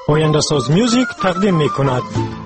آینده ساز میوزیک تقدیم می کند.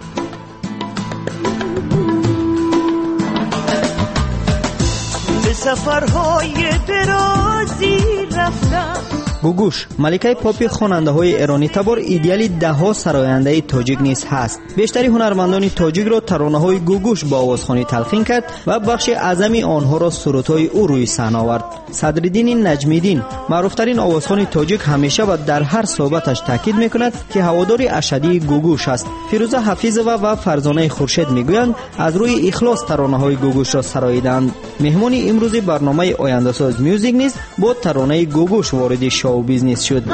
به سفرهای درازی رفتم. گوگوش ملکه پاپ خواننده‌های ایرانی تبار ایدئالی ده‌ها سراینده تاجیک نیز هست. بیشتری هنرمندان تاجیک را ترانه‌های گوگوش با آوازخوانی تلقین کرد و بخش اعظمی آنها را سرودهای او روی صحنه آورد. صدرالدین نجمی‌دین معروفترین آوازخوان تاجیک همیشه و در هر صحبتش تاکید می‌کند که هوادار اشدی گوگوش است. فیروزه حفیظова و فرزانه خورشید می‌گویند از روی اخلاص ترانه‌های گوگوش را سراییدند. مهمان امروزی برنامه آینده ساز میوزیک نیز با ترانه گوگوش وارد شو بیزنس شد.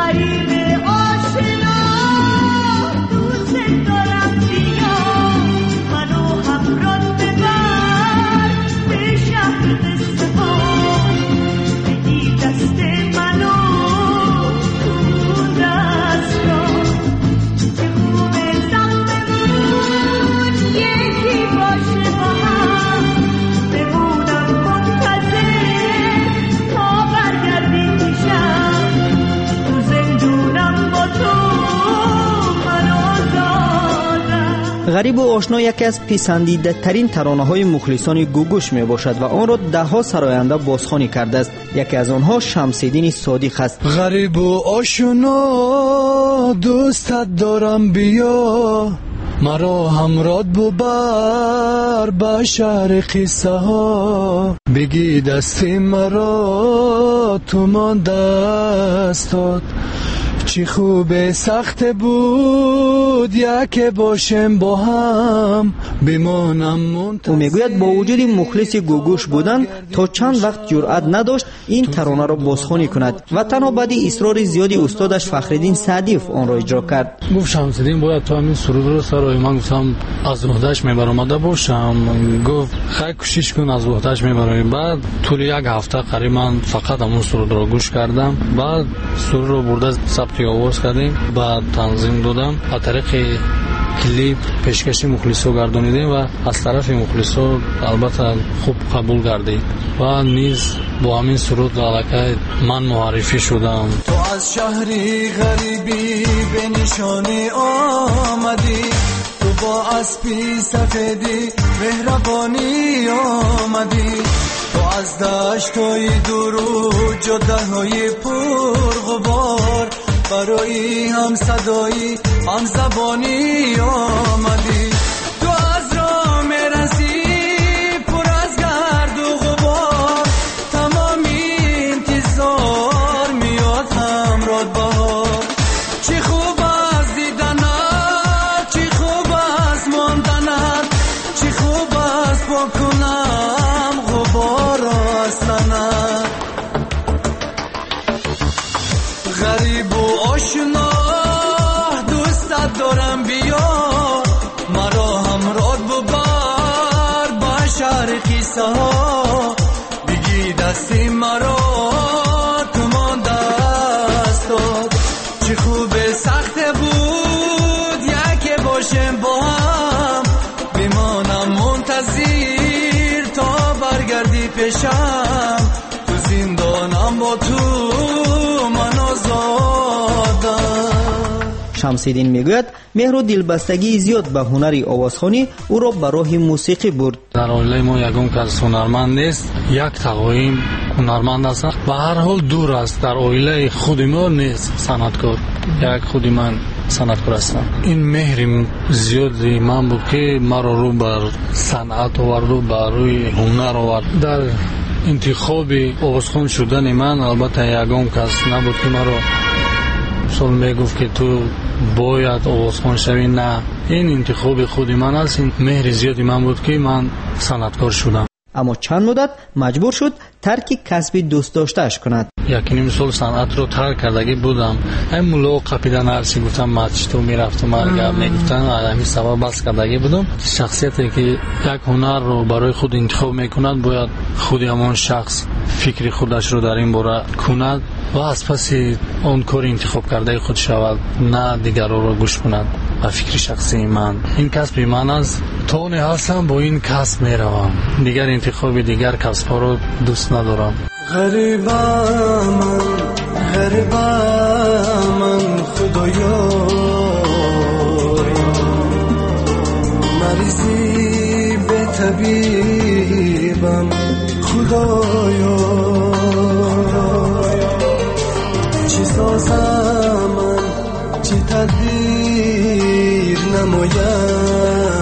غریب و آشنا یکی از پسندیده ترین ترانه های مخلصان گوگوش می باشد و آن را ده‌ها سراینده بازخوانی کرده است. یکی از آنها شمس‌الدین صادق است. غریب و آشنا دوستت دارم، بیا مرا همراه ببر به شهر قصه ها، بگی دستی مرا تو من دستات، چی خوبه سخت بود یک باشم با هم بمانم منتظر. او میگوید با وجود مخلص گوگوش بودن تا چند وقت جرأت نداشت این ترانه را بازخوانی کند و تنها بعد اصرار زیادی استادش فخرالدین سعدیف آن را اجرا کرد. گفت شمس‌الدین باید تو همین سرود رو سرای من گفتم از وحدتش میبرامده باشم. گفت خیلی کوشش کن از وحدتش میبرم. بعد طول یک هفته قریبا فقط همون سرود را گوش کردم. بعد سرود رو برده ثبت آواز کردیم، بعد تنظیم دادم، از طریق کلیپ پیشکشی مخلصو گردانیدیم و از طرف مخلصو البته خوب قبول گردید و نیز با همین سرود علاقه من معرفی شدم. تو از شهری غریبی به نشانی آمدی، تو با اسبی سفیدی مهربانی آمدی، تو از دشت‌های دور و جاده‌های پرغبار برای هم صدایی هم زبانی آمدی، تو از راه میرسی پر از گرد و غبار، تمامی انتظار میاد همراه بهار، چی خوب از دیدنت، چی خوب از ماندنت، چی خوب از پاک کنم غبار از تنت. غریب و آشنا دوستت دارم، بیا مرا همراه ببر به شهر قصه ها، بگی دستی مرا تو من دستات، چی خوبه سخت بود یک باشم با هم بمانم منتظر تا برگردی پیشم، تو زندانم با تو شمس‌الدین میگوید مهر و دلبستگی زیاد به هنر آوازخوانی او را به راه موسیقی برد. در عائله ما یگان کس هنرمند نیست، یک تقویم هنرمند است و هر حال دور است. در عائله خود ما نیست صنعتکار، یک خودی من صنعتکار هستم. این مهر زیادی من بود که مرا رو بر صنعت آورد و بر روی هنر آورد. در انتخاب آوازخوان شدن من البته یگان کس نبود که مرا سال میگفت که تو باید آوازخوان شوی، نه، این انتخاب خودی من است. این مهر زیادی من بود که من صنعتکار شدم. اما چند مدت مجبور شد ترک کسبی دوست داشته‌اش کند. یک نیم سال صنعت رو ترک کردگی بودم. این ملو قپیدن هرچی گفتم مچتو میرفتم اگر میگفتن همین سبب بس کردگی بودم. شخصیتی که یک هنر رو برای خود انتخاب میکند باید خود همون شخص فکری خودش رو در این باره کند و از پس اون کار انتخاب کرده خود شود، نه دیگران رو گوش کند. و فکر شخصی من این کسب من است، تونی هستم با این کسب میروم، دیگر انتخاب دیگر کسب ها رو دوست ندارم. غریبم من خدایا، چی سازم من چی تدبیر نمایم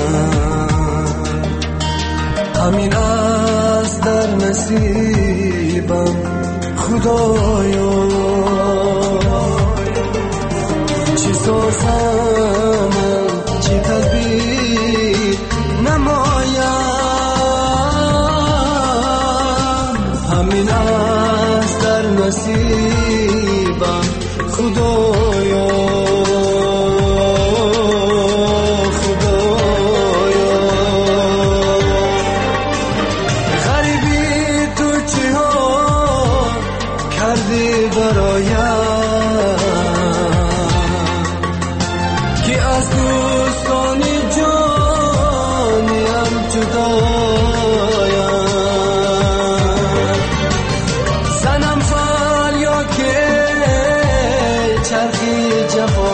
همین از در نصیبم خدایا چی سازم من چی تدبیر نمایم همین از در نصیبم خدایا خدایا غریبی تو چی ها کردی برایم که از دوستانی جانیم جدایم زنم فالیا که چرخی جفا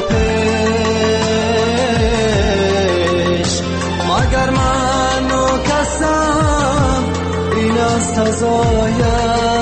پیش مگر من و کسم این از تزایم.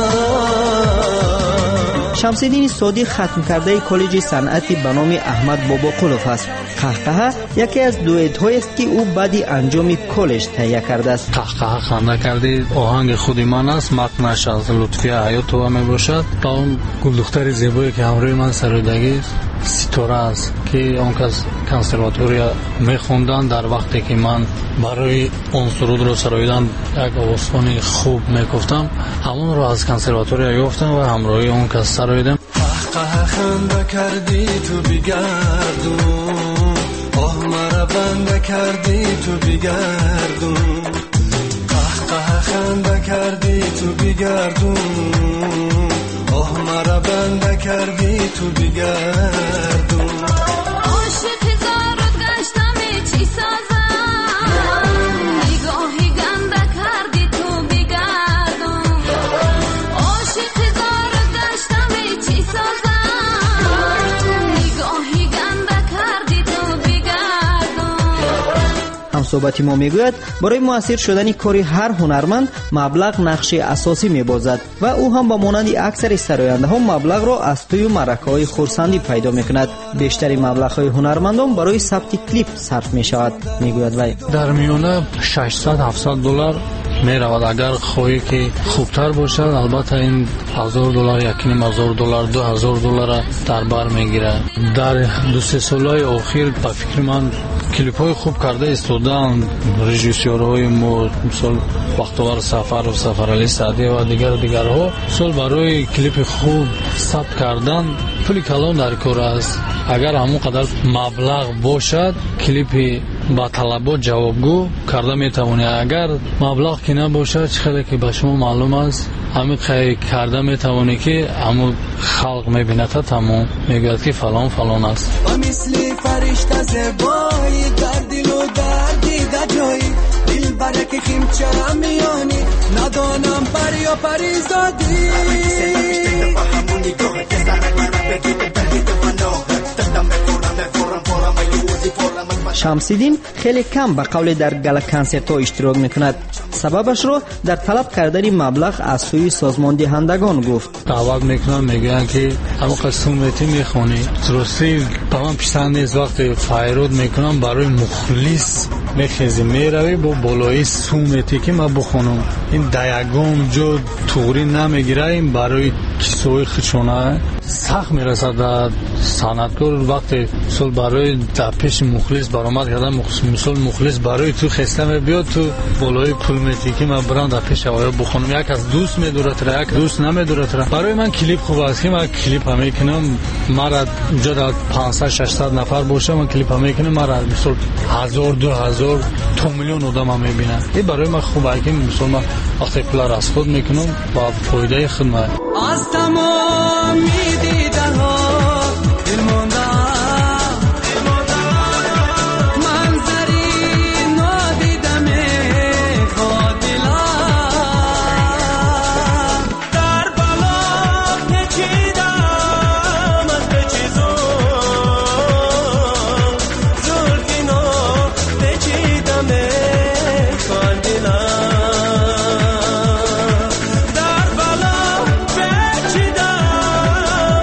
شمس‌الدین صادق ختم کرده کالج صنعتی به نام احمد بابا قلوف است. قهقه یکی از دوئت‌هایی است که او بعد انجام کالج تهیه کرده است. قهقه خوانده کرده آهنگ خود من است، متنش از لطفیه حیاتова میباشد. با اون گلدختر زیبایی که همراه من سرودگی ستاره است که اون کس کنسرواتوریا میخوندن در وقتی که من برای اون سرود رو سراییدن یک آوازخوانی خوب میگفتم همون رو از کنسرواتوریا یافتم و همراهی اون کس سراییدم. قهقه خنده کردی تو بگردون آه مرا بنده کردی تو بگردون قهقه خنده کردی تو بگردون آه مرا بنده کردی تو بگردون عاشق زارت گشتم چی سازم نگاهی گنده کردی تو بگردون عاشق زارت گشتم چی سازم نگاهی گنده کردی تو بگردون. همصحبت ما میگوید برای موثر شدن کاری هر هنرمند مبلغ نقش اساسی میبازد و او هم با مانند اکثر سراینده ها مبلغ را از توی مرکه های خرسندی پیدا میکند. بیشتری مبلغ های هنرمندان برای ثبت کلیپ صرف میشود میگوید وی. در میانه 600-700 دلار میرود اگر خواهی که خوبتر باشد. البته این $1000 $1500 $2000 در بر میگیره. در 2-3 سالهای اخیر به فکر من کلیپ های خوب کرده استودن رژیسورهای مثل وقتوار سفر و سفرعلی سعدی و دیگرها سال برای کلیپ خوب ثبت کردن پولی کلان در کار است. اگر همون قدر مبلغ باشد کلیپ با طلبات جوابگو کرده میتوانی. اگر مبلغ که نباشد خیلی که به شما معلوم است همین خیلی کرده میتوانی که همون خلق میبیند تمام میگوید که فلان است. و مثل فرشته زبایی در دل و دردی در جایی دل برک خیم چرا میانی ندانم پر یا پریزادی شمس‌الدین خیلی کم به قول در گلا کنسرت ها اشتراک میکند. سببش رو در طلب کردن مبلغ از سوی سازمان دهندگان گفت. دعوت میکنم میگن که اما قسمتی میخونی درستی با من پیشتن نیست. وقتی فایرود میکنم برای مخلص میخیزی میروی با بالایی سومتی که من بخونم این دیگم جو توری نمیگیره. این برای کسوی خچونه سخت میرسد در صنعتکار. وقتی سال برای در پیش مخلص برآمد کردن مثل مخلص برای تو خسته بیاد تو بالای پولمتی که من برام در پیش آیا بخونم یک از دوست میدورتره یک دوست نمیدورتره. برای من کلیپ خوب است که من کلیپ هم میکنم مرا اونجا در 500-600 نفر باشه من کلیپ هم میکنم مرا مثل 1000-2000 2 میلیون آدم هم میبینه. این برای من خوبه که مثل من وقتی پلار از خود میکنم با فایده خدمت از تمام دیده ها دل مونده منظری نادیدم خاطلا در بالا پیچیدم از پیچیزون زلفینو پیچیدم خاطلا در بالا پیچیدم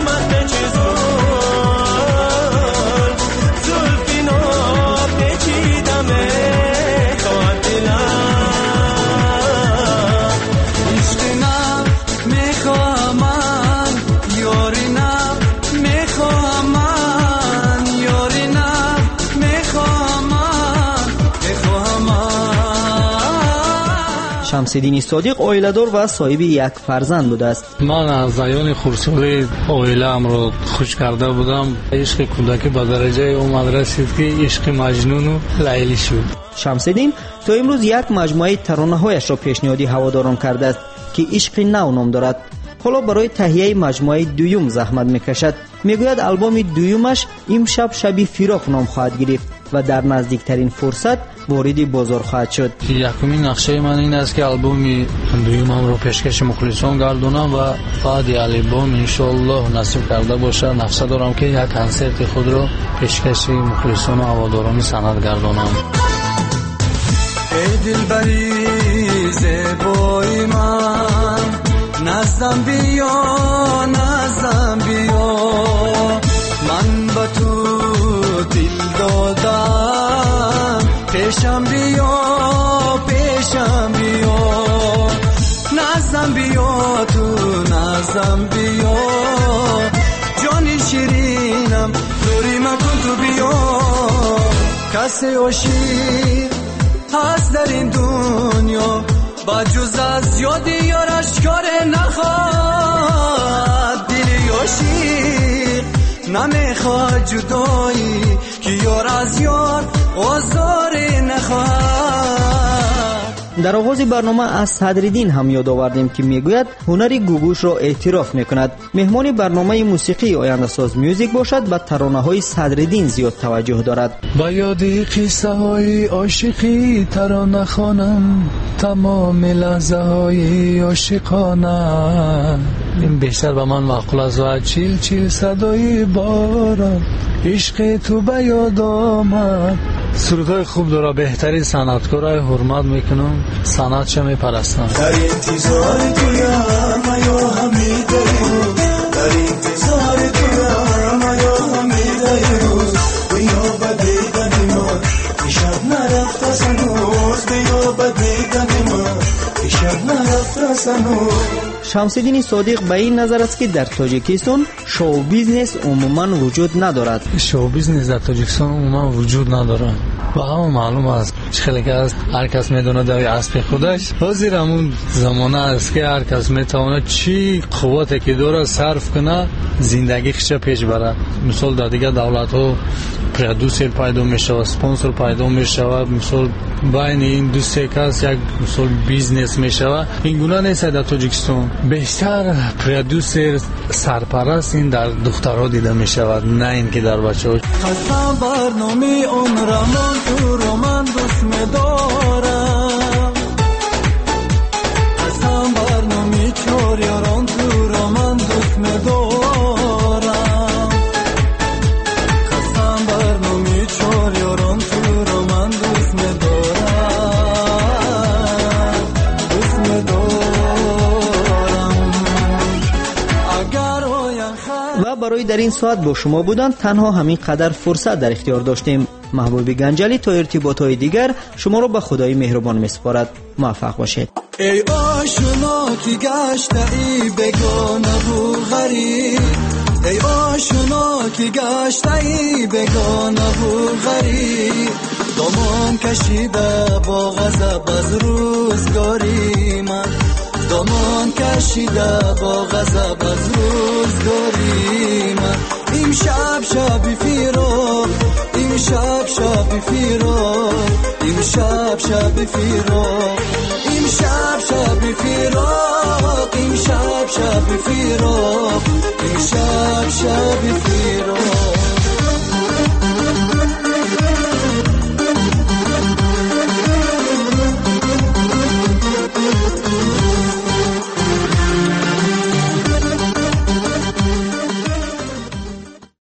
شمس‌الدین صادق اویله‌دار و صاحب یک فرزند بوده است. من از زایان خردسالی اویله‌ام را خوش کرده بودم. عشق کودکی به درجه اومد رسید که عشق مجنون و لیلی شد. شمس‌الدین تا امروز یک مجموعه ترانه‌هایش را پیشنهادی هواداران کرده است که عشق نو نام دارد. حالا برای تهیه مجموعه دوم زحمت میکشد. میگوید آلبوم دومش امشب شب فراق نام خواهد گرفت و در نزدیکترین فرصت وارد بازار خواهد شد. یکمین نقشه من این است که آلبوم دومم رو پیشکش مخلصان گردونم و بعد آلبوم انشالله نصیب کرده باشه نقشه دارم که یک کنسرت خود رو پیشکش مخلصان و هواداران سند گردونم. ای دلبری زیبای من نزدم بیا نزدم بیا من با تو دل دادم پیشم بیا پیشم بیا نزدم بیا تو نزدم بیا جانی شیرینم دوری مکن تو بیا کسی عاشق هست در این دنیا با جز از یادی یارش کار نخواد دلی عاشق نمیخواد جدایی که یار از یار آزار نخواد. در آغاز برنامه از صدرالدین هم یاد آوردیم که میگوید هنر گوگوش را اعتراف میکند. مهمان برنامه موسیقی آینده ساز میوزیک باشد و ترانه های صدرالدین زیاد توجه دارد. با یاد قصه های عاشقی ترانه خوانم تمام لحظه های عاشقانه. این بیشتر به من معقول است و چیل چیل صدای باران عشق تو به یاد آمد. سرودهای خوب داره. بهترین صنعتکارای حرمت میکنم، صنعتش میپرستم. در انتظار تویم یا حمیده روز در انتظار تویم یا حمیده روز بیا بدیدن من شب نرفت سنوز بیا بدیدن من شب نرفت سنوز. شمس‌الدین صادق به این نظر است که در تاجیکستان شو بیزنس عموما وجود ندارد. شو بیزنس در تاجیکستان عموما وجود نداره و همه معلوم است. خیلی که است هر کس میدونه در اسب خودش. حاضر همون زمانه است که هر کس میتونه چی قوتی که داره صرف کنه زندگی خودش پیش بره. مثال در دیگه دولت ها پرودوسر پیدا میشه و اسپانسر پیدا میشه و مثال بین این دو سه کس یک مثال بیزنس میشه. این گونه نیست در تاجیکستان. بیشتر پرودوسر سرپرست این در دخترها دیده میشه نه این که در بچه ها. قسم برنامه عمرمان تو رو من دوست میدارم قسم برنامه چور یاران تو رو من دوست میدارم قسم برنامه چور یاران تو رو من دوست میدارم دوست میدارم اگر آیم و برای در این ساعت با شما بودن تنها همین قدر فرصت در اختیار داشتیم. محبوب گنجلی تا ارتباطات دیگر شما را به خدای مهربان میسپارد. موفق باشید. ای آشنا که گشته ای بگانه و غریب ای آشنا که گشته ای بگانه و غریب دامان کشیده با غضب از روزگاری من دامان کشیده با غضب از روزگاری من امشب شب فراق امشب شب فراق امشب شب فراق امشب شب فراق امشب شب فراق امشب شب فراق